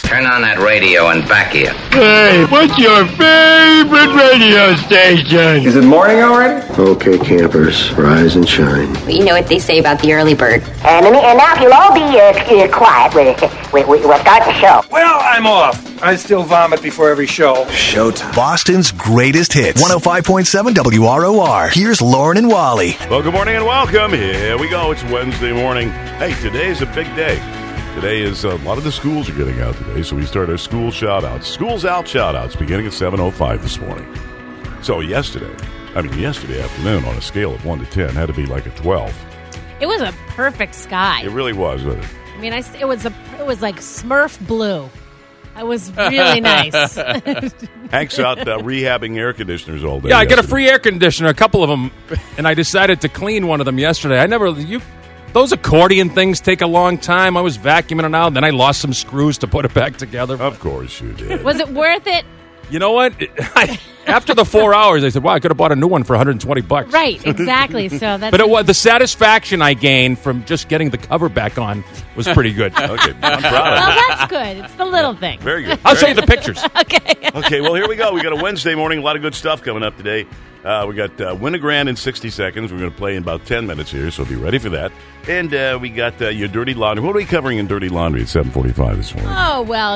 Turn on that radio and back here. Hey, what's your favorite radio station? Is it morning already? Okay, campers, rise and shine. You know what they say about the early bird. And now if you'll all be quiet, we'll start the show. Well, I'm off. I still vomit before every show. Showtime. Boston's greatest hits. 105.7 WROR. Here's Lauren and Wally. Well, good morning and welcome. Here we go. It's Wednesday morning. Hey, today's a big day. Today is a lot of the schools are getting out today, so we start our school shout-outs. Schools Out shout-outs beginning at 7:05 this morning. So yesterday afternoon, on a scale of 1 to 10, had to be like a 12. It was a perfect sky. It really was, wasn't it? I mean, it was like Smurf blue. It was really nice. Hank's out rehabbing air conditioners all day. Yeah, I got a free air conditioner, a couple of them, and I decided to clean one of them yesterday. Those accordion things take a long time. I was vacuuming it out, then I lost some screws to put it back together. Of course you did. Was it worth it? You know what? After the 4 hours, I said, wow, I could have bought a new one for $120. Right, exactly. So that's. But the satisfaction I gained from just getting the cover back on was pretty good. Okay, I'm proud of it. Well, that's good. It's the little thing. Very good. I'll show you the pictures. Okay, well, here we go. We got a Wednesday morning. A lot of good stuff coming up today. We got Win a Grand in 60 seconds. We're going to play in about 10 minutes here, so be ready for that. And we got your Dirty Laundry. What are we covering in Dirty Laundry at 7:45 this morning? Oh, well,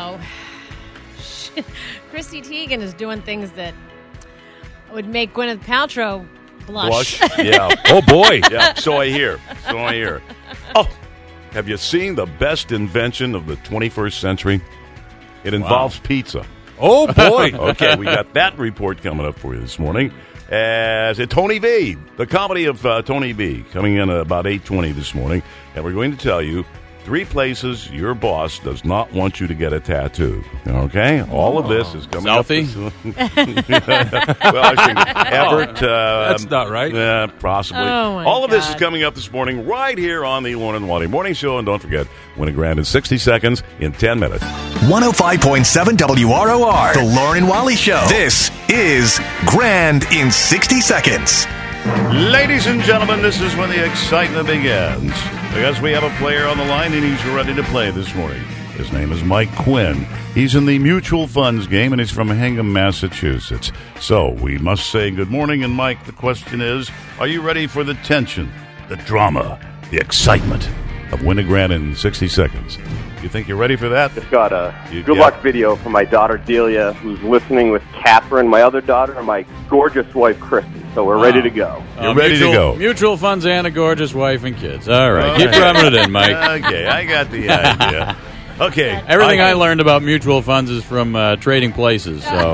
Chrissy Teigen is doing things that would make Gwyneth Paltrow blush. Yeah. Oh, boy. Yeah, so I hear. Oh, have you seen the best invention of the 21st century? It involves pizza. Oh, boy. Okay, we got that report coming up for you this morning. As Tony V, the comedy of Tony V, coming in at about 8:20 this morning. And we're going to tell you 3 places your boss does not want you to get a tattoo. Okay? All of this is coming up. Well, I think Everett. That's not right. Possibly. Oh, all of this is coming up this morning right here on the Lauren and Wally Morning Show. And don't forget, Win a Grand in 60 seconds in 10 minutes. 105.7 WROR. The Lauren and Wally Show. This is Grand in 60 seconds. Ladies and gentlemen, this is when the excitement begins. Because we have a player on the line, and he's ready to play this morning. His name is Mike Quinn. He's in the mutual funds game, and he's from Hingham, Massachusetts. So we must say good morning. And, Mike, the question is, are you ready for the tension, the drama, the excitement of Win a Grand in 60 seconds? You think you're ready for that? Just got a good luck video from my daughter Delia, who's listening with Catherine, my other daughter, and my gorgeous wife Kristen. So we're ready to go. You're ready to go. Mutual funds and a gorgeous wife and kids. All right. Keep rubbing it in, Mike. Okay, I got the idea. Okay. Everything I learned about mutual funds is from Trading Places. So.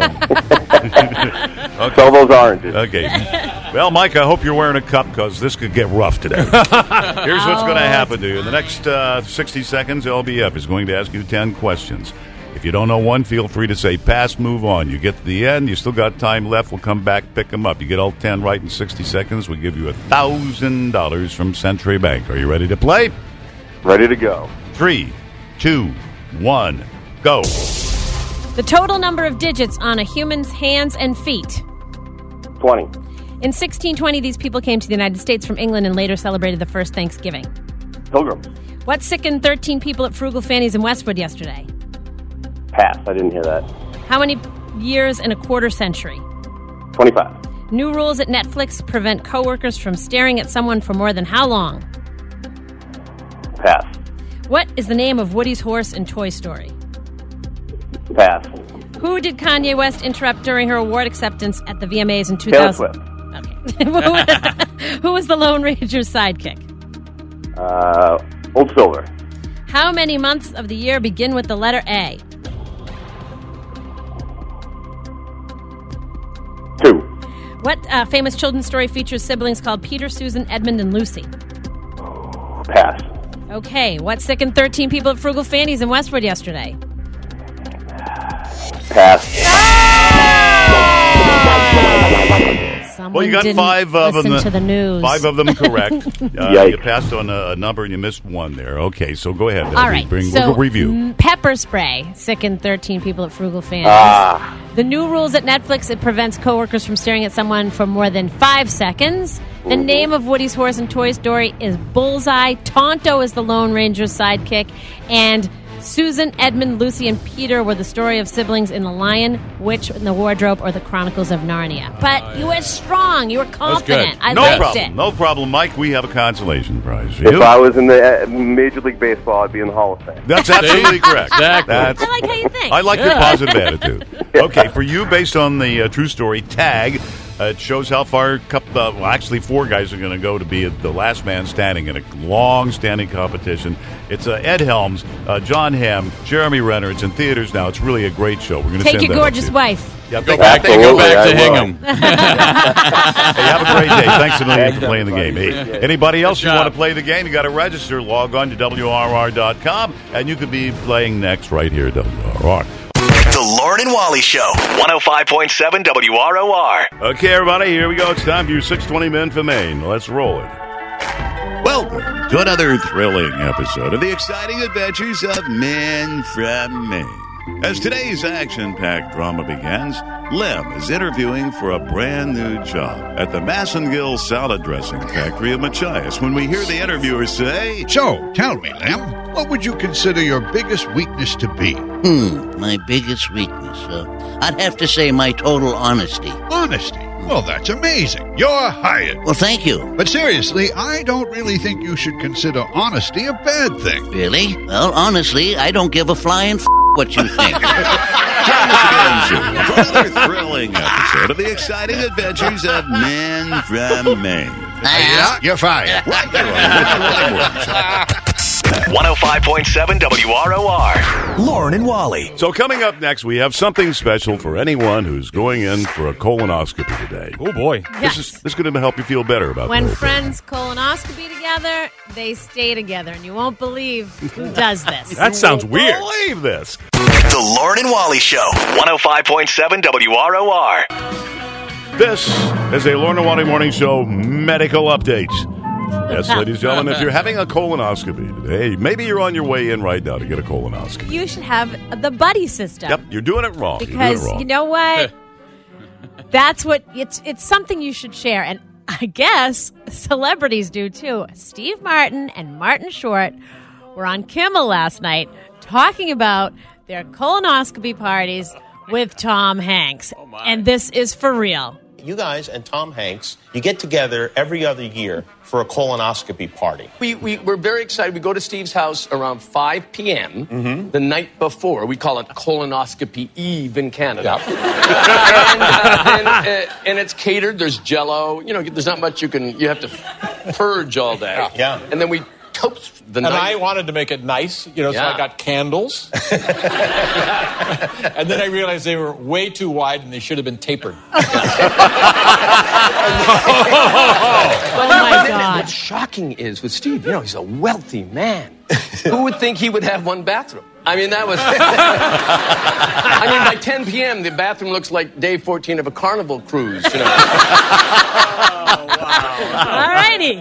Sell those oranges. Okay. Well, Mike, I hope you're wearing a cup because this could get rough today. Here's what's going to happen to you. In the next 60 seconds, LBF is going to ask you 10 questions. If you don't know one, feel free to say pass, move on. You get to the end, you still got time left, we'll come back, pick them up. You get all 10 right in 60 seconds, we'll give you $1,000 from Century Bank. Are you ready to play? Ready to go. 3, 2, 1, go. The total number of digits on a human's hands and feet. 20. In 1620, these people came to the United States from England and later celebrated the first Thanksgiving. Pilgrims. What sickened 13 people at Frugal Fanny's in Westwood yesterday? Pass. I didn't hear that. How many years in a quarter century? 25. New rules at Netflix prevent coworkers from staring at someone for more than how long? Pass. What is the name of Woody's horse in Toy Story? Pass. Who did Kanye West interrupt during her award acceptance at the VMAs in 2000? Taylor Swift. Okay. Who was the Lone Ranger's sidekick? Old Silver. How many months of the year begin with the letter A? 2. What famous children's story features siblings called Peter, Susan, Edmund, and Lucy? Pass. Okay. What sickened 13 people at Frugal Fanny's in Westwood yesterday? Pass. Someone Well, you got didn't 5 of them. listen to the news. 5 of them correct. You passed on a number and you missed one there. Okay, so go ahead. All right. We'll review. Pepper spray sickened 13 people at Frugal Fanny's. The new rules at Netflix, it prevents coworkers from staring at someone for more than 5 seconds. The name of Woody's horse in Toy Story is Bullseye. Tonto is the Lone Ranger's sidekick. And Susan, Edmund, Lucy, and Peter were the story of siblings in The Lion, Witch in the Wardrobe, or The Chronicles of Narnia. But you were strong. You were confident. I liked it. No problem, Mike. We have a consolation prize for If you. I was in the Major League Baseball, I'd be in the Hall of Fame. That's absolutely correct. Exactly. I like how you think. I like your positive attitude. Okay, for you, based on the true story tag, it shows how far actually 4 guys are going to go to be the last man standing in a long-standing competition. It's Ed Helms, John Hamm, Jeremy Renner. It's in theaters now. It's really a great show. We're going to Take your gorgeous wife. Yep. Go back to Hingham. Hey, have a great day. Thanks a million for playing the game. Hey, anybody else who want to play the game, you got to register. Log on to WRR.com, and you could be playing next right here at WRR. The Lauren and Wally Show, 105.7 WROR. Okay, everybody, here we go. It's time for your 620 Men from Maine. Let's roll it. Welcome to another thrilling episode of the exciting adventures of Men from Maine. As today's action-packed drama begins, Lem is interviewing for a brand new job at the Massengill Salad Dressing Factory of Machias when we hear the interviewer say, So, tell me, Lem, what would you consider your biggest weakness to be? My biggest weakness? I'd have to say my total honesty. Honesty? Well, that's amazing. You're hired. Well, thank you. But seriously, I don't really think you should consider honesty a bad thing. Really? Well, honestly, I don't give a flying what you think. Join us again soon for another thrilling episode of the exciting adventures of Men from Maine. Yeah, you're fired. Right there on 105.7 WROR. Lauren and Wally. So coming up next, we have something special for anyone who's going in for a colonoscopy today. Oh, boy. Yes. This is going to help you feel better about When the whole thing. friends colonoscopy together, they stay together, and you won't believe who does this. That sounds weird. Believe this. The Lauren and Wally Show, 105.7 WROR. This is a Lauren and Wally Morning Show medical update. Yes, ladies and gentlemen, if you're having a colonoscopy today, maybe you're on your way in right now to get a colonoscopy. You should have the buddy system. Yep, you're doing it wrong. Because you know what? That's what it's something you should share, and I guess celebrities do too. Steve Martin and Martin Short were on Kimmel last night talking about their colonoscopy parties with Tom Hanks. And this is for real. You guys and Tom Hanks, you get together every other year for a colonoscopy party. We're very excited. We go to Steve's house around 5 p.m. The night before. We call it Colonoscopy Eve in Canada. And it's catered. There's Jell-O. You know, there's not much you have to purge all day. Yeah. And then we toast the night. And I wanted to make it nice, so I got candles. And then I realized they were way too wide and they should have been tapered. Oh, my God. What's shocking is with Steve, he's a wealthy man. Who would think he would have one bathroom? I mean, that was... by 10 p.m., the bathroom looks like day 14 of a Carnival cruise, All righty.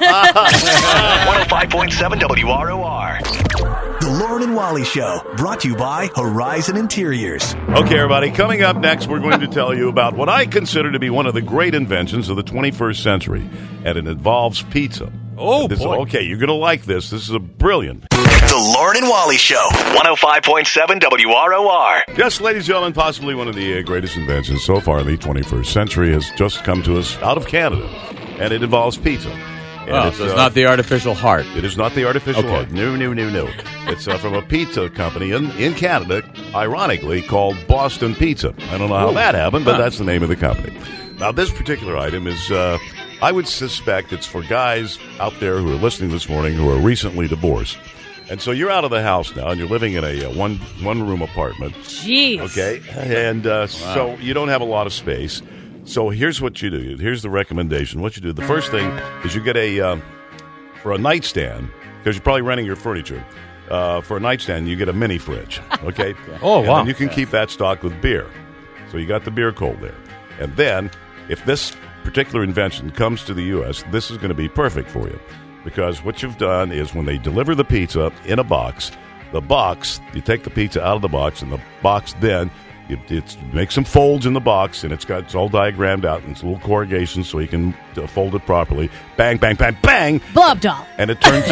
105.7 WROR. The Lauren and Wally Show, brought to you by Horizon Interiors. Okay, everybody, coming up next, we're going to tell you about what I consider to be one of the great inventions of the 21st century, and it involves pizza. Oh, boy. Okay, you're going to like this. This is a brilliant. The Lauren and Wally Show, 105.7 WROR. Yes, ladies and gentlemen, possibly one of the greatest inventions so far in the 21st century has just come to us out of Canada, and it involves pizza. And so it's not the artificial heart. It is not the artificial heart. No. It's from a pizza company in Canada, ironically, called Boston Pizza. I don't know how that happened, but that's the name of the company. Now, this particular item is, I would suspect it's for guys out there who are listening this morning who are recently divorced. And so you're out of the house now, and you're living in a one-room apartment. Jeez. Okay? And so you don't have a lot of space. So here's what you do. Here's the recommendation. What you do, the first thing is you get for a nightstand, because you're probably renting your furniture, for a nightstand, you get a mini fridge, okay? Oh, wow. And you can keep that stocked with beer. So you got the beer cold there. And then, if this particular invention comes to the U.S., this is going to be perfect for you. Because what you've done is when they deliver the pizza in a box, you take the pizza out of the box, and the box then make some folds in the box, and it's all diagrammed out, and it's a little corrugation so you can fold it properly. Bang, bang, bang, bang. Blow up doll. And it turns.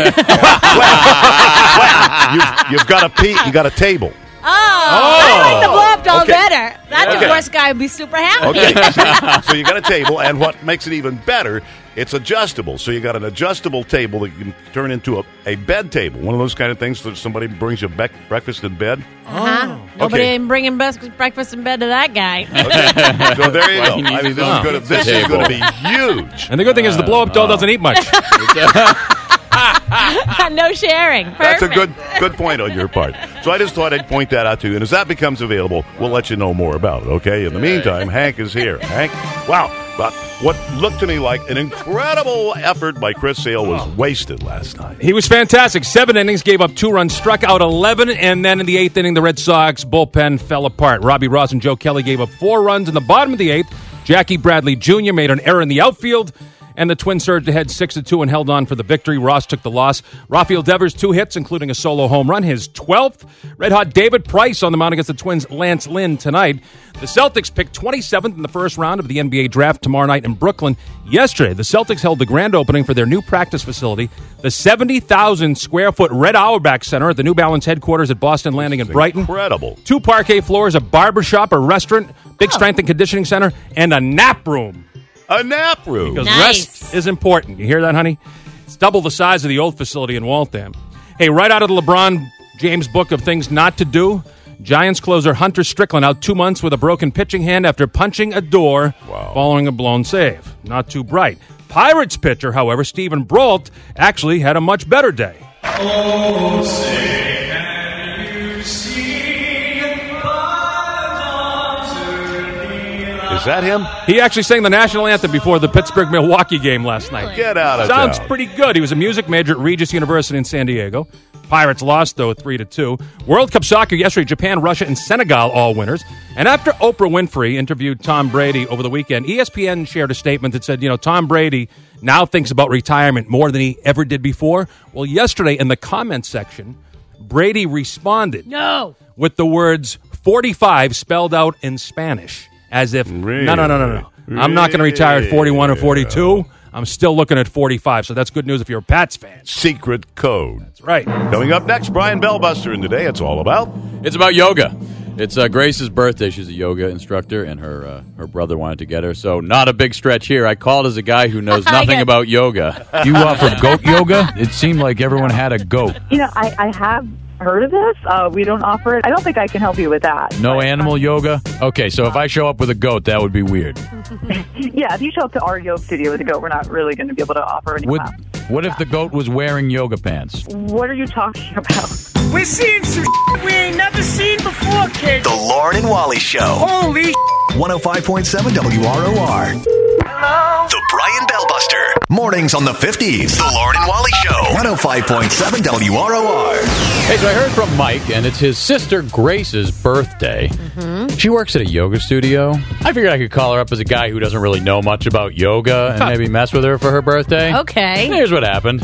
You've got a table. Oh, I like the blow-up doll better. That divorce guy would be super happy. Okay, so you got a table, and what makes it even better, it's adjustable. So you got an adjustable table that you can turn into a bed table. One of those kind of things that somebody brings you breakfast in bed. Nobody ain't bringing breakfast in bed to that guy. Okay. So there you go. I mean, this is going to be huge. And the good thing is the blow-up doll doesn't eat much. No sharing. Perfect. That's a good point on your part. So I just thought I'd point that out to you. And as that becomes available, we'll let you know more about it, okay? In the meantime, Hank is here. Hank, wow. But what looked to me like an incredible effort by Chris Sale was wasted last night. He was fantastic. 7 innings, gave up 2 runs, struck out 11, and then in the 8th inning, the Red Sox bullpen fell apart. Robbie Ross and Joe Kelly gave up 4 runs in the bottom of the 8th. Jackie Bradley Jr. made an error in the outfield. And the Twins surged ahead 6-2 and held on for the victory. Ross took the loss. Rafael Devers, 2 hits, including a solo home run, his 12th. Red-hot David Price on the mound against the Twins' Lance Lynn tonight. The Celtics picked 27th in the first round of the NBA draft tomorrow night in Brooklyn. Yesterday, the Celtics held the grand opening for their new practice facility, the 70,000-square-foot Red Auerbach Center at the New Balance headquarters at Boston Landing in Brighton. Incredible. 2 parquet floors, a barbershop, a restaurant, big strength and conditioning center, and a nap room. A nap room. Because rest is important. You hear that, honey? It's double the size of the old facility in Waltham. Hey, right out of the LeBron James book of things not to do, Giants closer Hunter Strickland out 2 months with a broken pitching hand after punching a door following a blown save. Not too bright. Pirates pitcher, however, Stephen Brault, actually had a much better day. Oh, say can you see Is that him? He actually sang the national anthem before the Pittsburgh-Milwaukee game last night. Get out of Sounds town. pretty good. He was a music major at Regis University in San Diego. Pirates lost, though, 3-2. World Cup soccer yesterday, Japan, Russia, and Senegal all winners. And after Oprah Winfrey interviewed Tom Brady over the weekend, ESPN shared a statement that said, Tom Brady now thinks about retirement more than he ever did before. Well, yesterday in the comments section, Brady responded with the words 45 spelled out in Spanish. As if, no. I'm not going to retire at 41 or 42. I'm still looking at 45, so that's good news if you're a Pats fan. Secret code. That's right. Coming up next, Brian Bellbuster, and today it's all about... It's about yoga. It's Grace's birthday. She's a yoga instructor, and her brother wanted to get her, so not a big stretch here. I called as a guy who knows nothing about yoga. You offer goat yoga? It seemed like everyone had a goat. I have heard of this. We don't offer it. I don't think I can help you with that. No animal yoga? Okay, so if I show up with a goat, that would be weird. Yeah, if you show up to our yoga studio with a goat, we're not really going to be able to offer any class. What if the goat was wearing yoga pants? What are you talking about? We're seeing some we ain't never seen before, kids. The Lauren and Wally Show. Holy 105.7 WROR. Hello. The Brian Bellbuster. Mornings on the 50s. The Lauren and Wally Show. 105.7 WROR. Hey, so I heard from Mike, and it's his sister Grace's birthday. Mm-hmm. She works at a yoga studio. I figured I could call her up as a guy who doesn't really know much about yoga and maybe mess with her for her birthday. Okay. Here's what happened.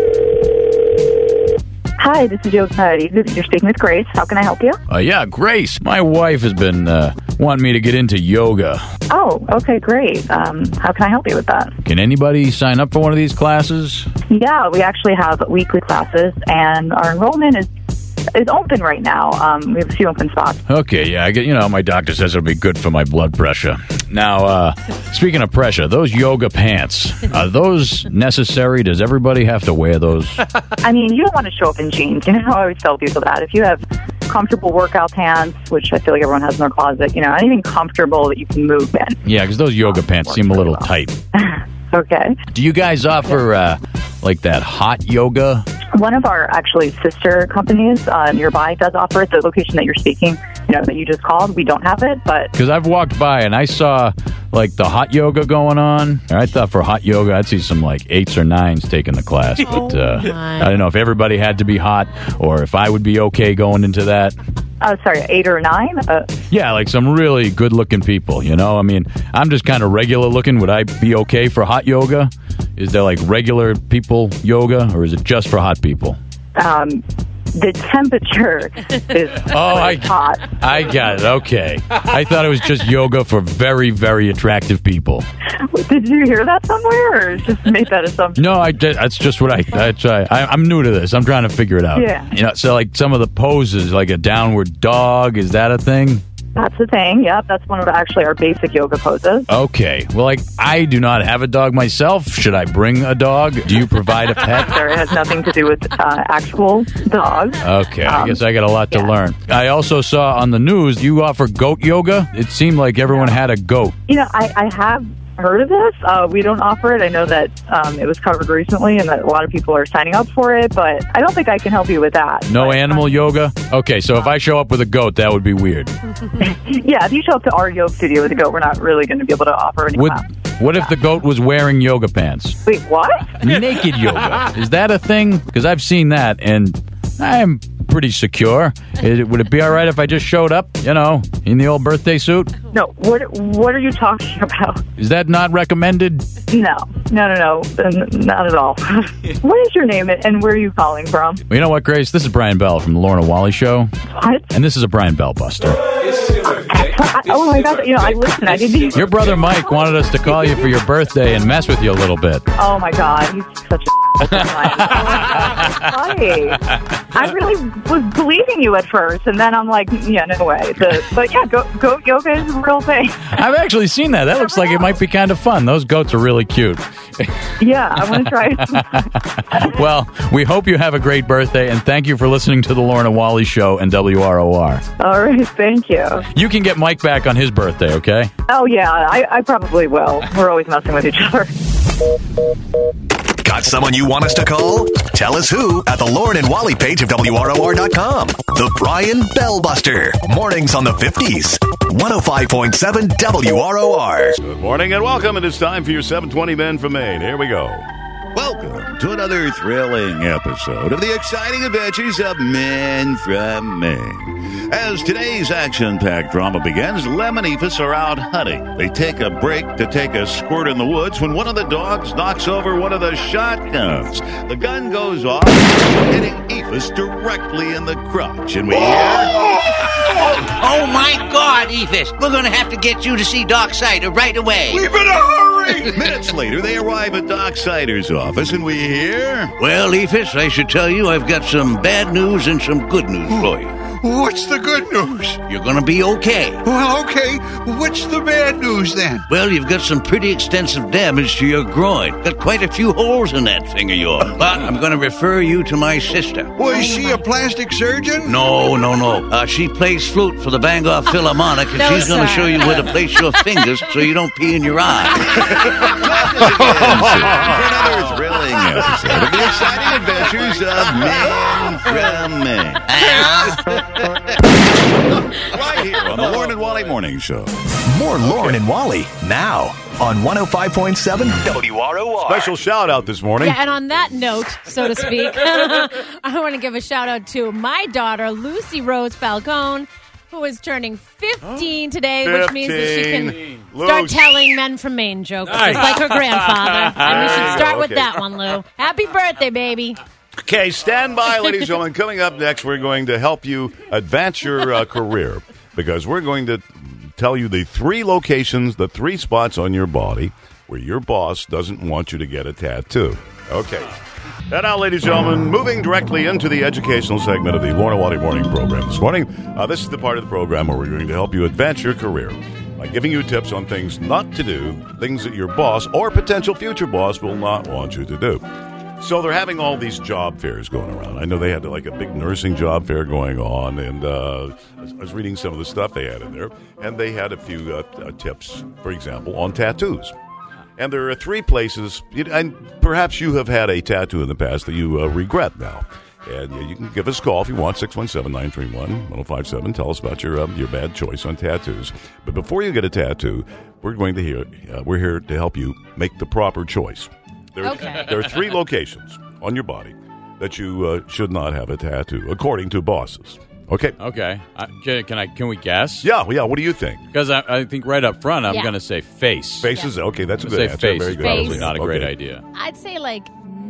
Hi, this is yoga. You're speaking with Grace. How can I help you? Yeah, Grace. My wife has been wanting me to get into yoga. Oh, okay, great. How can I help you with that? Can anybody sign up for one of these classes? Yeah, we actually have weekly classes, and our enrollment is open right now. We have a few open spots. Okay, yeah, I get. My doctor says it'll be good for my blood pressure. Now, speaking of pressure, those yoga pants, are those necessary? Does everybody have to wear those? I mean, you don't want to show up in jeans. I always tell people that. If you have comfortable workout pants, which I feel like everyone has in their closet, anything comfortable that you can move in. Yeah, because those yoga pants seem a little tight. Okay. Do you guys offer, like that hot yoga? One of our, actually, sister companies nearby does offer it. The location that you're speaking, that you just called, we don't have it, but... Because I've walked by and I saw, like, the hot yoga going on. I thought for hot yoga, I'd see some, like, 8s or 9s taking the class. But I don't know if everybody had to be hot or if I would be okay going into that. Sorry, 8 or 9? Yeah, like some really good-looking people, I mean, I'm just kind of regular-looking. Would I be okay for hot yoga? Is there, like, regular people yoga, or is it just for hot people? The temperature is hot. I got it. Okay. I thought it was just yoga for very, very attractive people. Did you hear that somewhere, or just make that assumption? No, that's just what I'm new to this. I'm trying to figure it out. Yeah. So like some of the poses, like a downward dog, is that a thing? That's the thing. Yep, that's one of actually our basic yoga poses. Okay. Well, like, I do not have a dog myself. Should I bring a dog? Do you provide a pet? Sir, it has nothing to do with actual dogs. Okay, I guess I got a lot to learn. I also saw on the news you offer goat yoga. It seemed like everyone had a goat. I have heard of this. We don't offer it. I know that it was covered recently and that a lot of people are signing up for it, but I don't think I can help you with that. No animal yoga? Okay, so if I show up with a goat, that would be weird. Yeah, if you show up to our yoga studio with a goat, we're not really going to be able to offer any class. What if the goat was wearing yoga pants? Wait, what? Naked yoga. Is that a thing? Because I've seen that, and I'm pretty secure. Would it be all right if I just showed up, in the old birthday suit? No, what are you talking about? Is that not recommended? No, not at all. What is your name and where are you calling from? Well, you know what, Grace? This is Brian Bell from the Lauren and Wally Show. What? And this is a Brian Bell Buster. Oh my God! I listened. I didn't. Your brother Mike wanted us to call you for your birthday and mess with you a little bit. Oh my God! He's such a. I really was believing you at first, and then I'm like, yeah, no way. But yeah, goat yoga is a real thing. I've actually seen that. That looks like it might be kind of fun. Those goats are really cute. Yeah, I want to try it. Well, we hope you have a great birthday, and thank you for listening to the Lauren and Wally Show and WROR. All right, thank you. You can get Mike back on his birthday, okay? Oh, yeah, I probably will. We're always messing with each other. Got someone you want us to call? Tell us who at the Lauren and Wally page of WROR.com. The Brian Bell Buster. Mornings on the 50s. 105.7 WROR. Good morning and welcome. It is time for your 720 Men from Maine. Here we go. Welcome to another thrilling episode of the exciting adventures of Men from Maine. As today's action-packed drama begins, Lem and Ephus are out hunting. They take a break to take a squirt in the woods when one of the dogs knocks over one of the shotguns. The gun goes off, hitting Ephus directly in the crotch, and we hear... Oh, my God, Ephus! We're going to have to get you to see Doc Sider right away. Leave in a hurry! Minutes later, they arrive at Doc Sider's office, and we hear... Well, Ephus, I should tell you I've got some bad news and some good news for you. What's the good news? You're going to be okay. Well, okay. What's the bad news then? Well, you've got some pretty extensive damage to your groin. Got quite a few holes in that thing of yours. But I'm going to refer you to my sister. Was she a plastic surgeon? No. She plays flute for the Bangor Philharmonic, and she's going to show you where to place your fingers so you don't pee in your eye. For another thrilling episode of the exciting adventures of Men from Maine. Right here on the Lauren and Wally Morning Show. More Lauren and Wally now on 105.7 WROR. Special shout out this morning. Yeah, and on that note, so to speak, I want to give a shout out to my daughter, Lucy Rose Falcone, who is turning 15 today, which means that she can start telling Men from Maine jokes, just like her grandfather. And we should start with that one, Lou. Happy birthday, baby. Okay, stand by, ladies and gentlemen. Coming up next, we're going to help you advance your career because we're going to tell you the 3 locations, the 3 spots on your body where your boss doesn't want you to get a tattoo. Okay. And now, ladies and gentlemen, moving directly into the educational segment of the Lauren and Wally Morning program this morning. This is the part of the program where we're going to help you advance your career by giving you tips on things not to do, things that your boss or potential future boss will not want you to do. So they're having all these job fairs going around. I know they had like a big nursing job fair going on, and I was reading some of the stuff they had in there, and they had a few tips, for example, on tattoos. And there are 3 places, and perhaps you have had a tattoo in the past that you regret now. And you can give us a call if you want, 617-931-1057. Tell us about your bad choice on tattoos. But before you get a tattoo, we're here to help you make the proper choice. There are 3 locations on your body that you should not have a tattoo, according to bosses. Okay. Can we guess? Yeah. What do you think? Because I think right up front, I'm going to say face. Face is okay. That's a good answer. Face Very is good. probably not a great idea. I'd say like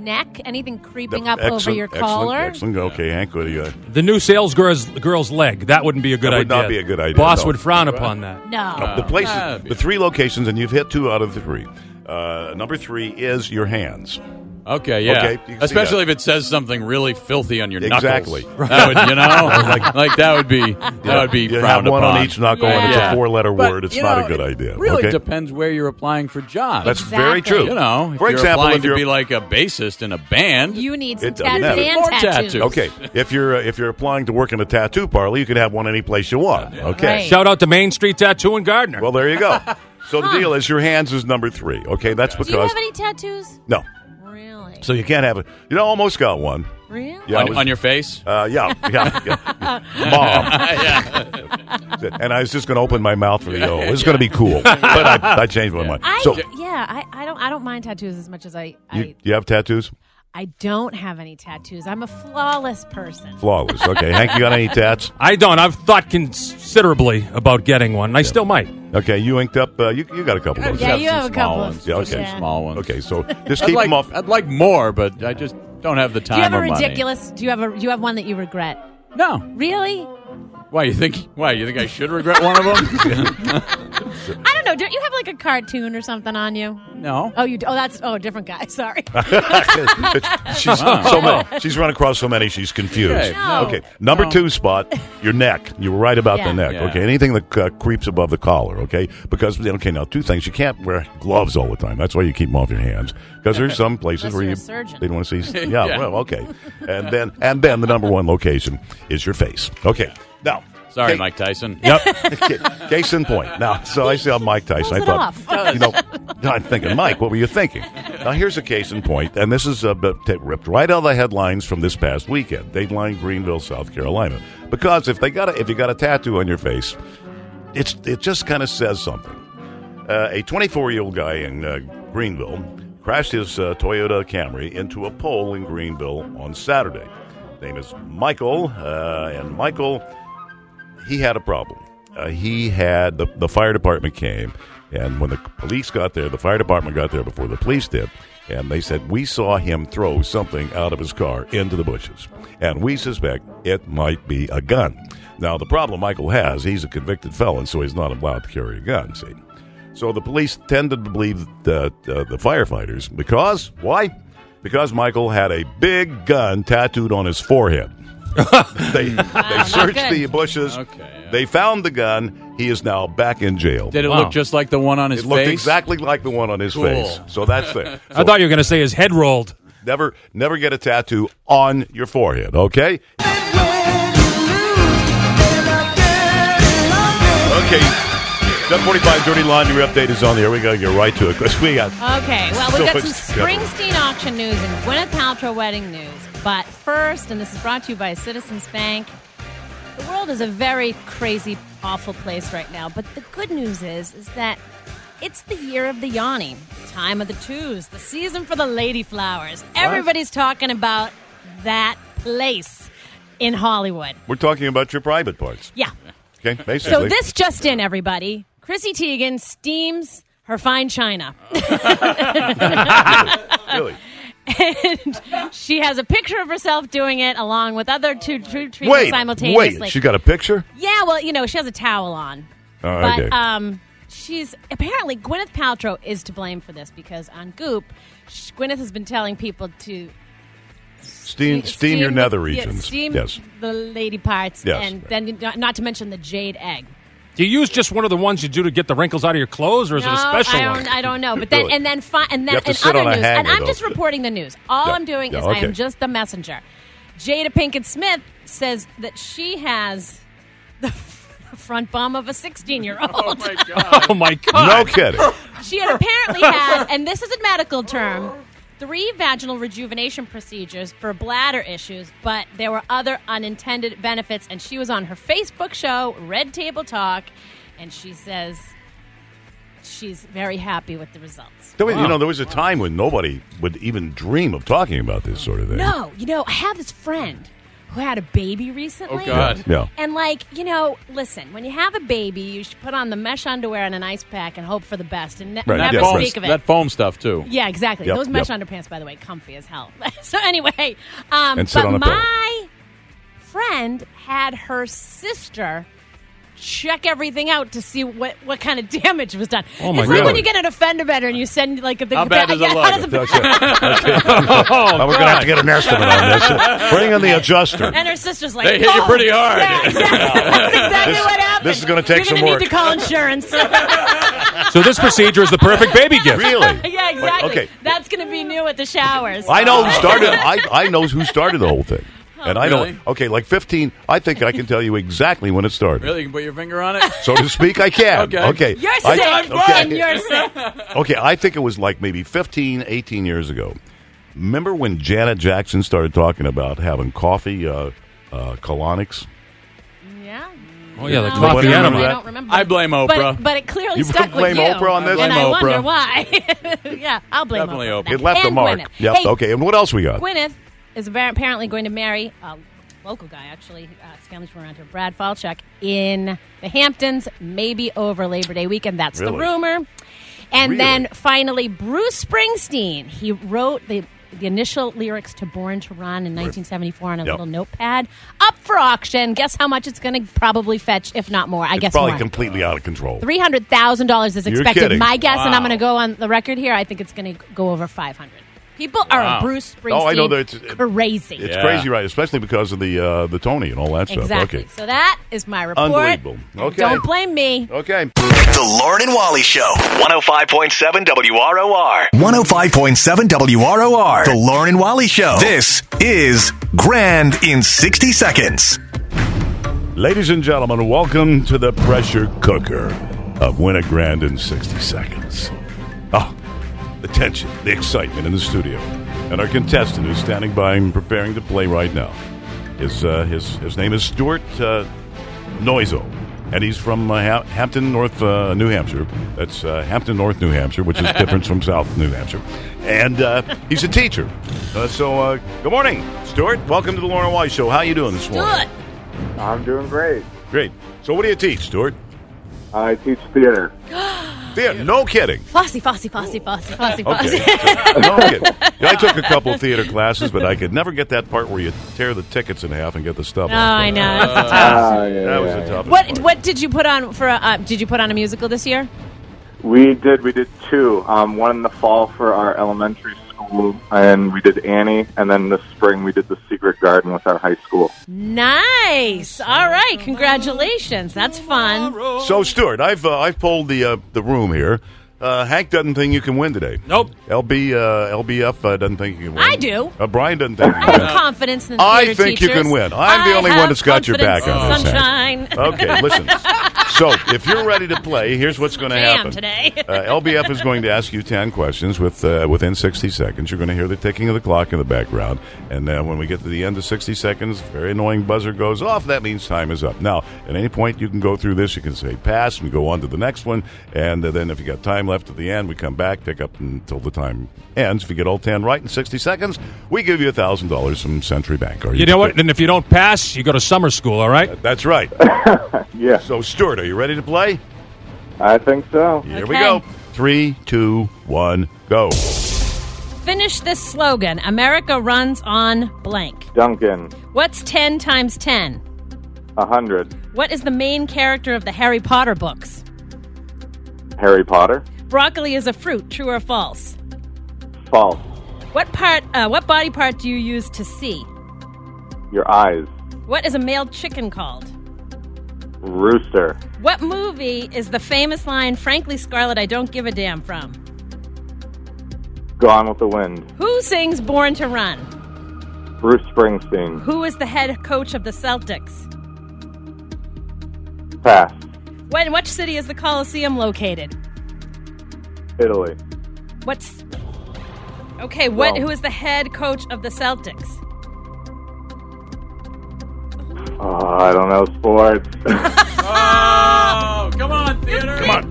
neck, anything creeping up over your collar. Excellent. Okay, Hank, what do you got? The new sales girl's leg. That wouldn't be a good idea. That would not be a good idea. Boss no. would frown upon that. No. The places, the 3 locations, and you've hit 2 out of the 3. Number 3 is your hands. Okay, yeah. Okay, especially if it says something really filthy on your exactly. knuckles. That would, that would be you frowned have one upon. on each knuckle, and it's a 4-letter word. It's not a good idea. It really okay? depends where you're applying for jobs. That's very true. You know, if for you're example, applying if you're to be like a bassist in a band, you need some more tattoos. Okay, if you're applying to work in a tattoo parlor, you can have one any place you want. Okay, Right. Shout out to Main Street Tattoo in Gardner. Well, there you go. So the deal is your hands is number 3. Okay, that's because Do you have any tattoos? no. Really? So you can't have it. You know, almost got one. Really? Yeah, on your face. Yeah. Mom. And I was just going to open my mouth for the O. It was going to be cool, but I changed my mind. I So don't mind tattoos as much as you have tattoos? I don't have any tattoos. I'm a flawless person. Flawless. Okay, Hank, you got any tats? I don't. I've thought considerably about getting one. I still might. Okay, you inked up. You got a couple of those. Yeah, you have a couple ones. of Yeah, okay. yeah. Small ones. Okay, so just keep them off. I'd like more, but I just don't have the time. Do you have a or money. ridiculous? Do you have one that you regret? No. Really? Why you think I should regret one of them? I don't know. Don't you have like a cartoon or something on you? No. Oh, you do? Oh, that's a different guy. Sorry. She's run across so many, she's confused. Okay, no. Okay, number 2 spot, your neck. You were right about the neck. Yeah. Okay, anything that creeps above the collar. Okay, because now 2 things: you can't wear gloves all the time. That's why you keep them off your hands. Because there's some places where you're you a surgeon. they don't want to see. Yeah, well, okay. And then the number 1 location is your face. Okay, now. Sorry, Mike Tyson. Yep. Case in point. Now, so I saw Mike Tyson. I thought, I'm thinking, Mike, what were you thinking? Now, here's a case in point, and this is ripped right out of the headlines from this past weekend. Dateline, Greenville, South Carolina. Because if you got a tattoo on your face, it just kind of says something. A 24-year-old guy in Greenville crashed his Toyota Camry into a pole in Greenville on Saturday. His name is Michael, and Michael. He had a problem. He had the fire department came, and when the police got there, the fire department got there before the police did, and they said, we saw him throw something out of his car into the bushes, and we suspect it might be a gun. Now, the problem Michael has, he's a convicted felon, so he's not allowed to carry a gun, see. So the police tended to believe the firefighters. Because, why? Because Michael had a big gun tattooed on his forehead. They searched the bushes. Okay, yeah. They found the gun. He is now back in jail. Did it look just like the one on his face? It looked exactly like the one on his face. So that's it. So I thought you were going to say his head rolled. Never get a tattoo on your forehead, okay? Okay. 7:45 Dirty Laundry update is on the air. We got to get right to it because we got. Okay, well, we've got some Springsteen auction news and Gwyneth Paltrow wedding news. But first, and this is brought to you by Citizens Bank, the world is a very crazy, awful place right now. But the good news is that it's the year of the yawning, the time of the twos, the season for the lady flowers. Everybody's talking about that place in Hollywood. We're talking about your private parts. Yeah. Okay, basically. So this just in, everybody. Chrissy Teigen steams her fine china. Really? And she has a picture of herself doing it along with other two treatments simultaneously. Wait, she got a picture? Yeah, well, she has a towel on. Oh, but okay. She's apparently Gwyneth Paltrow is to blame for this because on Goop, Gwyneth has been telling people to steam your nether regions. Steam yes. the lady parts, yes. And then not to mention the jade egg. Do you use just one of the ones you do to get the wrinkles out of your clothes, or is it a special one? I don't know. But then, really? and then in other news, and I'm just reporting the news. All I'm doing is I am just the messenger. Jada Pinkett Smith says that she has the front bum of a 16-year-old. Oh my god! Oh my god! No kidding. She had apparently had, and this is a medical term, 3 vaginal rejuvenation procedures for bladder issues, but there were other unintended benefits. And she was on her Facebook show, Red Table Talk, and she says she's very happy with the results. There was a time when nobody would even dream of talking about this sort of thing. No, I have this friend who had a baby recently. Oh, God. Yeah. And, listen, when you have a baby, you should put on the mesh underwear and an ice pack and hope for the best and never speak of it. That foam stuff, too. Yeah, exactly. Yep, Those mesh underpants, by the way, comfy as hell. So anyway, and sit on a pillow. My friend had her sister check everything out to see what kind of damage was done. Oh my it's like God. when you get an offender bender and you send the How bad does it look? how does it That's it. Now we're going to have to get an estimate on this. Bring in the adjuster. And her sister's like, They hit you pretty hard. Yeah, exactly. That's exactly what happened. This is going to take some You're work. going to need to call insurance. So this procedure is the perfect baby gift. Really? Yeah, exactly. Okay. That's going to be new at the showers. I know who started. I know who started the whole thing. And I Really? know. Okay, like 15. I think I can tell you exactly when it started. Really? You can put your finger on it? So to speak, I can. Okay. You're sick, and you're sick. Okay, I think it was like maybe 15, 18 years ago. Remember when Janet Jackson started talking about having coffee colonics? Yeah. Oh, yeah, the No, coffee Anybody animal. remember I that? don't remember. I blame Oprah. But it clearly You stuck blame with you. Oprah on this? And I Blame wonder Oprah. why. Yeah, I'll blame Definitely Oprah. Oprah. It left And a mark. Gwyneth. Yep. Hey, Okay, and what else we got? Gwyneth is apparently going to marry a local guy, actually. His family's from around here, Brad Falchuk, in the Hamptons, maybe over Labor Day weekend. That's the Really? rumor. And Really? then finally, Bruce Springsteen. He wrote the initial lyrics to Born to Run in 1974 on a Yep. little notepad. Up for auction. Guess how much it's going to probably fetch, if not more. I It's guess probably more. completely out of control. $300,000 is You're expected. kidding. My guess, and I'm Wow. going to go on the record here, I think it's going to go over 500. People are Wow. Bruce Springsteen Oh, I know that crazy. It's Yeah. crazy, right? Especially because of the Tony and all that stuff. Exactly. Okay. So that is my report. Unbelievable. Okay. Don't blame me. Okay. The Lauren and Wally Show. 105.7 WROR. 105.7 WROR. The Lauren and Wally Show. This is Grand in 60 Seconds. Ladies and gentlemen, welcome to the pressure cooker of Win a Grand in 60 Seconds. Oh, the tension, the excitement in the studio. And our contestant is standing by and preparing to play right now. His name is Stuart Noiso, and he's from Hampton, North New Hampshire. That's Hampton, North New Hampshire, which is different from South New Hampshire. And he's a teacher. So good morning, Stuart. Welcome to the Lauren and Wally Show. How you doing this morning? I'm doing great. Great. So what do you teach, Stuart? I teach theater. Theater? No kidding. Fosse. Okay. No kidding. Yeah, I took a couple of theater classes, but I could never get that part where you tear the tickets in half and get the stuff. Oh, off. I know. That's tough. That was the toughest. What did you put on for? Did you put on a musical this year? We did two. One in the fall for our elementary school, and we did Annie, and then this spring we did The Secret Garden with our high school. Nice. All right. Congratulations. That's fun. So, Stuart, I've polled the room here. Hank doesn't think you can win today. Nope. LBF doesn't think you can win. I do. Brian doesn't think you I can have win. confidence in the I theater think you teachers. can win. I'm the only one that's got your back on this. Sunshine. Hank. Okay, listen. So, if you're ready to play, here's what's going to happen. Today. LBF is going to ask you 10 questions within 60 seconds. You're going to hear the ticking of the clock in the background. And then when we get to the end of 60 seconds, very annoying buzzer goes off. That means time is up. Now, at any point you can go through this. You can say pass and go on to the next one. And then if you got time left at the end, we come back, pick up until the time ends. If you get all 10 right in 60 seconds, we give you $1,000 from Century Bank. You know what? And if you don't pass, you go to summer school, all right? That's right. Yeah. So, Stuart, are you ready to play? I think so. Here we go. 3, 2, 1, go. Finish this slogan. America runs on blank. Duncan, What's 10 times 10? 100. What is the main character of the Harry Potter books? Harry Potter, Broccoli is a fruit. True or false? false. What body part do you use to see? Your eyes, What is a male chicken called? rooster. What movie is the famous line, "Frankly, Scarlett, I don't give a damn" from? Gone with the Wind, Who sings Born to Run? Bruce Springsteen. Who is the head coach of the Celtics? Pass. In which city is the Coliseum located? Italy. What? Rome. Who is the head coach of the Celtics? Oh, I don't know sports. Oh, come on, theater. Come on.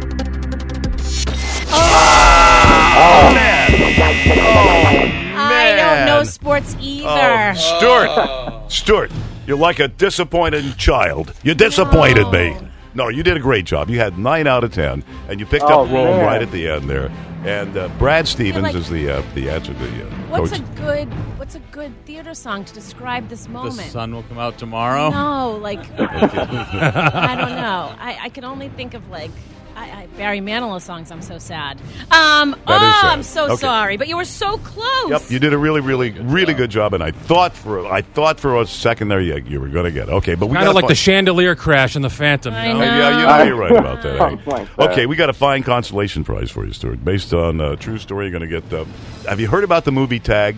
I sports either. Stuart, you're like a disappointed child. You disappointed me. No, you did a great job. You had 9 out of 10, and you picked up Rome right at the end there. And Brad Stevens is the answer to the coach. What's a good theater song to describe this moment? The sun will come out tomorrow? No, like, I don't know. I can only think of, like, Barry Manilow songs. I'm so sad. Sad. I'm so sorry, but you were so close. Yep, you did a really, really, really good job, and I thought for a second there you were going to get it. Okay, but we kind of like the chandelier crash in the Phantom. I know. Yeah, you're right about that. Okay, we got a fine consolation prize for you, Stuart, based on a true story. You're going to get. Have you heard about the movie Tag?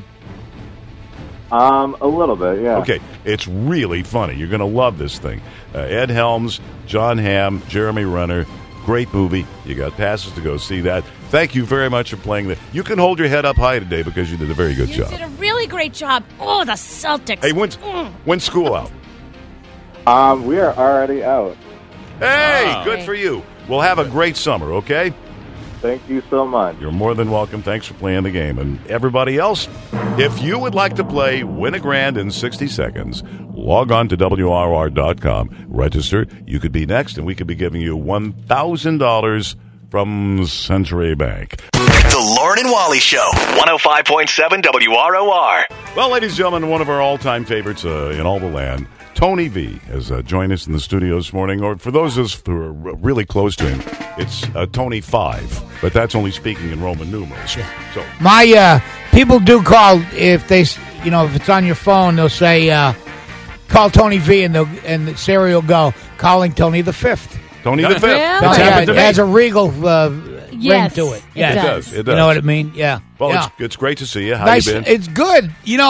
A little bit, yeah. Okay, it's really funny. You're going to love this thing. Ed Helms, John Hamm, Jeremy Renner. Great movie. You got passes to go see that. Thank you very much for playing that. You can hold your head up high today because you did a very good job. You did a really great job. Oh, the Celtics. Hey, when's school out? We are already out. Hey, good for you. We'll have a great summer, okay? Thank you so much. You're more than welcome. Thanks for playing the game. And everybody else, if you would like to play Win a Grand in 60 seconds, log on to WRR.com. Register. You could be next, and we could be giving you $1,000 from Century Bank. The Lauren and Wally Show, 105.7 WROR. Well, ladies and gentlemen, one of our all-time favorites in all the land, Tony V, has joined us in the studio this morning. Or for those of us who are really close to him, it's Tony 5, but that's only speaking in Roman numerals. So my people do call if if it's on your phone, they'll say call Tony V, and Siri will go calling Tony the Fifth. Tony the Fifth. It has a regal ring to it. Yes, it does. You know what I mean? Yeah. Well, it's great to see you. How nice, you been? It's good.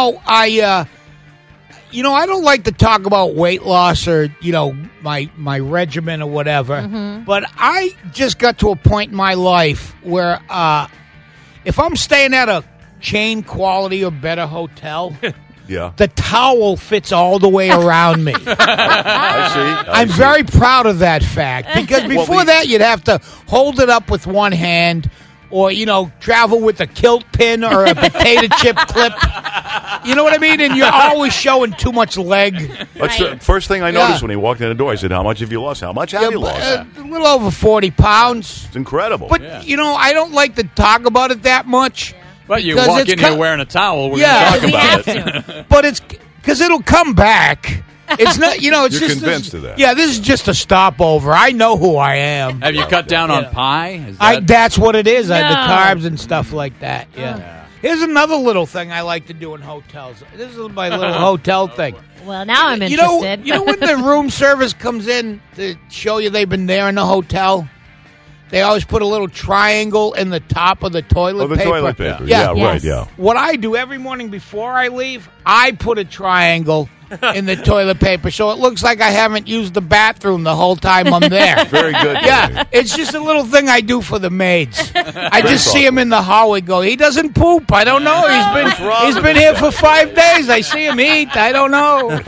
I don't like to talk about weight loss or, my regimen or whatever, but I just got to a point in my life where if I'm staying at a chain quality or better hotel, the towel fits all the way around me. I see. I'm very proud of that fact because before that you'd have to hold it up with one hand or, travel with a kilt pin or a potato chip clip. You know what I mean? And you're always showing too much leg. That's the first thing I noticed when he walked in the door. I said, how much have you lost? How much have you lost? A little over 40 pounds. It's incredible. But, I don't like to talk about it that much. But you walk in here wearing a towel, we're going to talk about it. But it's because it'll come back. It's not, it's You're just convinced of that. Yeah, this is just a stopover. I know who I am. Have you cut down on pie? That's what it is. The carbs and stuff like that. Yeah. Here's another little thing I like to do in hotels. This is my little hotel thing. Well, now I'm interested. You know when the room service comes in to show you they've been there in the hotel? They always put a little triangle in the top of the toilet paper. Toilet paper. Yeah, right, yeah. What I do every morning before I leave, I put a triangle in the toilet paper so it looks like I haven't used the bathroom the whole time I'm there. Very good. Yeah, it's just a little thing I do for the maids. I just see him in the hallway go, he doesn't poop. I don't know. He's been here for 5 days. I see him eat. I don't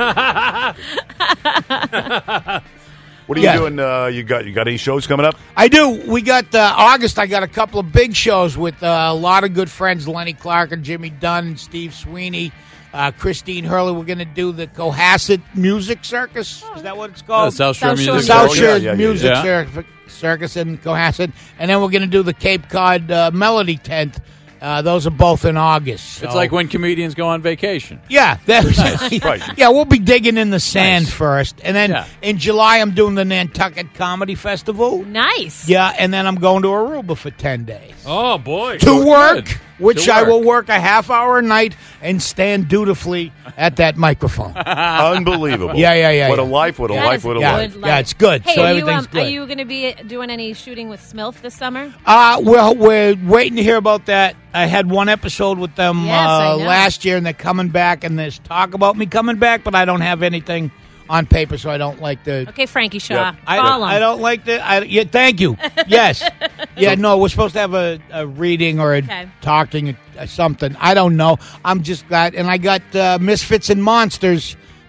know. What are you doing? You got any shows coming up? I do. We got August. I got a couple of big shows with a lot of good friends, Lenny Clark and Jimmy Dunn and Steve Sweeney, Christine Hurley. We're going to do the Cohasset Music Circus. Is that what it's called? South Shore Music South Shore Music Circus in Cohasset. And then we're going to do the Cape Cod Melody Tent. Those are both in August. So. It's like when comedians go on vacation. Yeah. Right. Yeah, we'll be digging in the sand first. And then in July, I'm doing the Nantucket Comedy Festival. Nice. Yeah, and then I'm going to Aruba for 10 days. Oh, boy. To work, which I will work a half hour a night and stand dutifully at that microphone. Unbelievable. Yeah. What a life, what a life. Yeah, it's good. Hey, so everything's good. Are you going to be doing any shooting with Smilf this summer? Well, we're waiting to hear about that. I had one episode with them last year, and they're coming back, and there's talk about me coming back, but I don't have anything on paper, so I don't like the... Okay, Frankie Shaw. Yep. I don't like the... thank you. Yes. Yeah, no, we're supposed to have a reading or a talking something. I don't know. I'm just glad. And I got Misfits and Monsters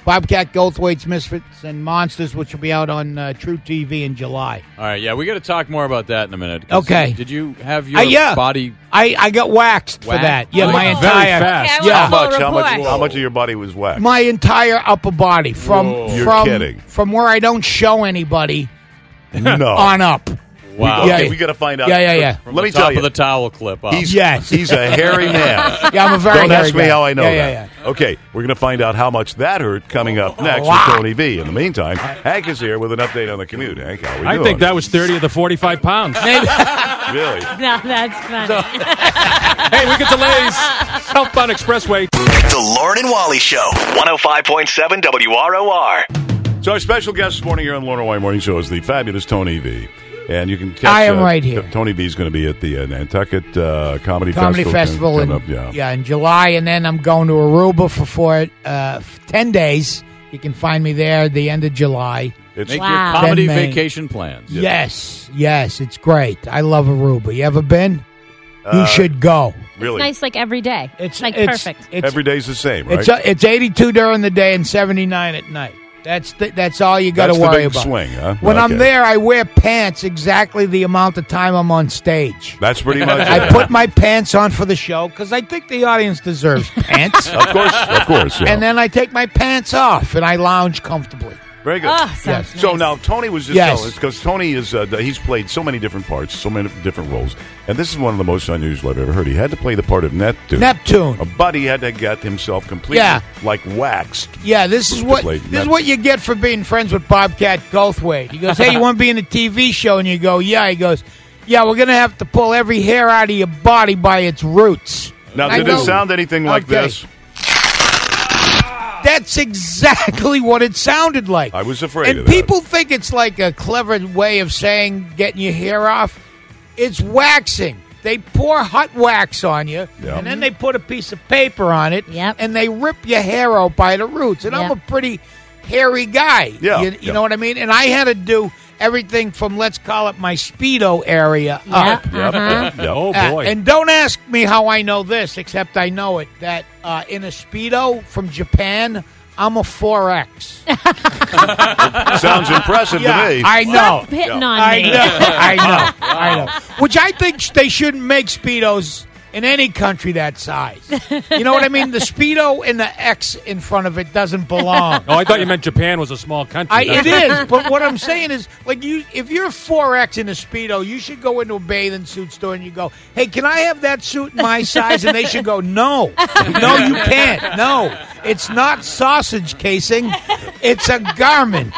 Bobcat Goldthwait's Misfits and Monsters, which will be out on True TV in July. All right, yeah, we got to talk more about that in a minute. 'Cause Okay. Did you have your body? I got waxed for that. Yeah, my entire. fast. Yeah. How much of your body was waxed? My entire upper body You're kidding. From where I don't show anybody No. on up. Wow. We got to find out. Yeah. Let me tell you. of the towel clip up. He's a hairy man. Yeah, I'm a very Don't hairy ask me guy. how I know that. Yeah. Okay, we're going to find out how much that hurt coming up next with Tony V. In the meantime, Hank is here with an update on the commute. Hank, how are we doing? I think that was 30 of the 45 pounds. Really? No, that's funny. Hey, we get delays. Southbound Expressway. The Lauren and Wally Show. 105.7 WROR. So our special guest this morning here on the Lauren and Wally Morning Show is the fabulous Tony V. And you can catch I am right here. Tony V is going to be at the Nantucket Comedy Festival coming in, up, in July, and then I'm going to Aruba for 10 days. You can find me there at the end of July. Make your comedy vacation plans. Yes, it's great. I love Aruba. You ever been? You should go. Really? It's nice like every day. It's like perfect. Every day's the same, right? It's 82 during the day and 79 at night. That's all you got to worry the big about. Swing, huh? When I'm there, I wear pants exactly the amount of time I'm on stage. That's pretty much it. I put my pants on for the show because I think the audience deserves pants. Of course. Yeah. And then I take my pants off and I lounge comfortably. Very good. Oh, yes. So now Tony was just Yes. telling us because Tony is he's played so many different parts, so many different roles, and this is one of the most unusual I've ever heard. He had to play the part of Neptune, but he had to get himself completely like waxed. Yeah, this is what you get for being friends with Bobcat Goldthwait. He goes, "Hey, you want to be in a TV show?" And you go, "Yeah." He goes, "Yeah, we're gonna have to pull every hair out of your body by its roots." Now, did it sound anything like this? That's exactly what it sounded like. I was afraid and of that. people think it's like a clever way of saying getting your hair off. It's waxing. They pour hot wax on you, and then they put a piece of paper on it, and they rip your hair out by the roots. And I'm a pretty hairy guy. You know what I mean? And I had to do everything from, let's call it my Speedo area up. Oh, boy. And don't ask me how I know this, except I know it, that in a Speedo from Japan, I'm a 4X. Sounds impressive to me. I know. Stop hitting on me. I know. Which I think they shouldn't make Speedos in any country that size. You know what I mean? The Speedo and the X in front of it doesn't belong. Oh, I thought you meant Japan was a small country. It is, but what I'm saying is, like, if you're 4X in a Speedo, you should go into a bathing suit store and you go, "Hey, can I have that suit in my size?" And they should go, "No, you can't. No, it's not sausage casing. It's a garment."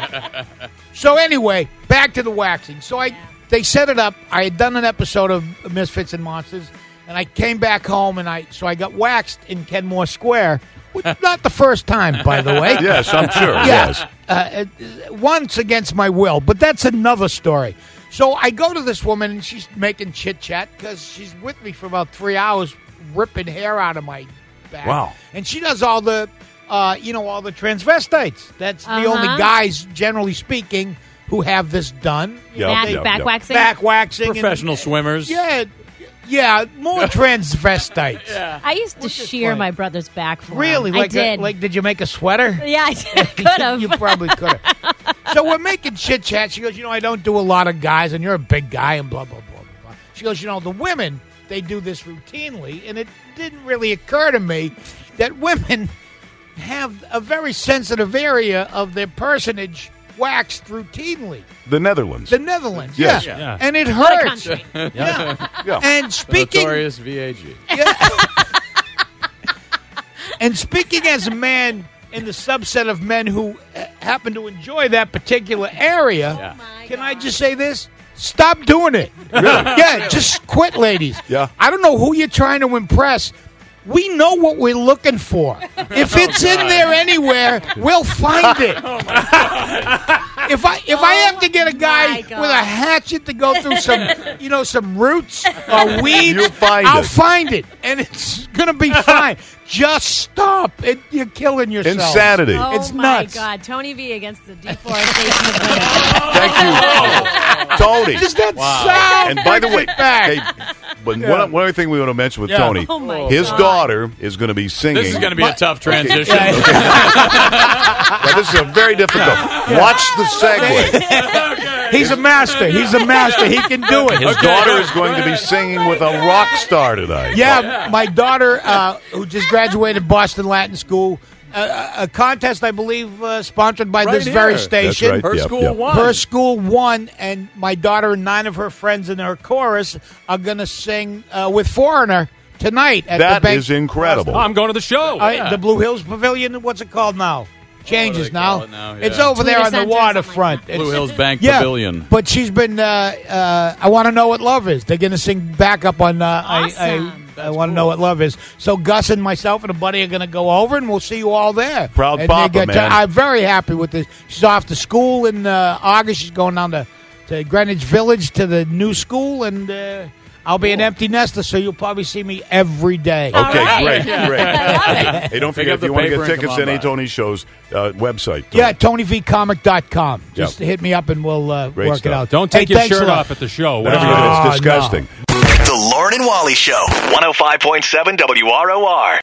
So anyway, back to the waxing. So they set it up. I had done an episode of Misfits and Monsters. And I came back home, and I got waxed in Kenmore Square. Not the first time, by the way. Yes, I'm sure. Yes. Once against my will, but that's another story. So I go to this woman, and she's making chit-chat because she's with me for about 3 hours ripping hair out of my back. Wow. And she does all the, all the transvestites. That's the only guys, generally speaking, who have this done. Back waxing? Back waxing. Professional swimmers. Yeah, more transvestites. I used to shear my brother's back for Really? him. I did. Did you make a sweater? Yeah, I could have. You probably could have. So we're making chit-chat. She goes, I don't do a lot of guys, and you're a big guy, and blah, blah, blah, blah. She goes, the women, they do this routinely, and it didn't really occur to me that women have a very sensitive area of their personage waxed routinely. The Netherlands. Yes. Yeah. And it hurts. Yeah. And speaking... Notorious VAG. And speaking as a man in the subset of men who happen to enjoy that particular area, can I just say this? Stop doing it. Really? Yeah, just quit, ladies. Yeah. I don't know who you're trying to impress. We know what we're looking for. If it's in there anywhere, we'll find it. If I have to get a guy with a hatchet to go through some roots or weeds, I'll find it, and it's gonna be fine. Just stop it. You're killing yourself. Insanity. It's Oh, nuts. my God. Tony V against the deforestation of women. Thank you, Tony. Does that sound? And by the way, back. but one other thing we want to mention with Tony, Oh my his God. daughter is going to be singing. This is going to be a tough transition. Now, this is a very difficult. Watch the segue. He's a master. He can do it. His daughter is going to be singing with a rock star tonight. Yeah, my daughter, who just graduated Boston Latin School, a contest, I believe, sponsored by this very station. That's right. Her school won. Her school won, and my daughter and 9 of her friends in her chorus are going to sing with Foreigner tonight at That the Bank. is incredible. I'm going to the show. The Blue Hills Pavilion. What's it called now? Changes now. Yeah. It's over there on the waterfront. Blue Hills Bank Yeah, Pavilion. but she's been. I want to know what love is. They're going to sing backup on. I want to know what love is. So Gus and myself and a buddy are going to go over, and we'll see you all there. Proud And papa, they get man. I'm very happy with this. She's off to school in August. She's going down to Greenwich Village to the new school, and I'll be an empty nester, so you'll probably see me every day. Okay, great. Hey, don't Pick forget, up if the you want to paper get and tickets come to on any by. Tony Show's website. Yeah, TonyVComic.com. Just Yep. hit me up and we'll Great work stuff. it out. Don't take your thanks a shirt lot. off at the show. That's Whatever you do. right. Oh, It's disgusting. The Lauren and Wally Show. 105.7 WROR.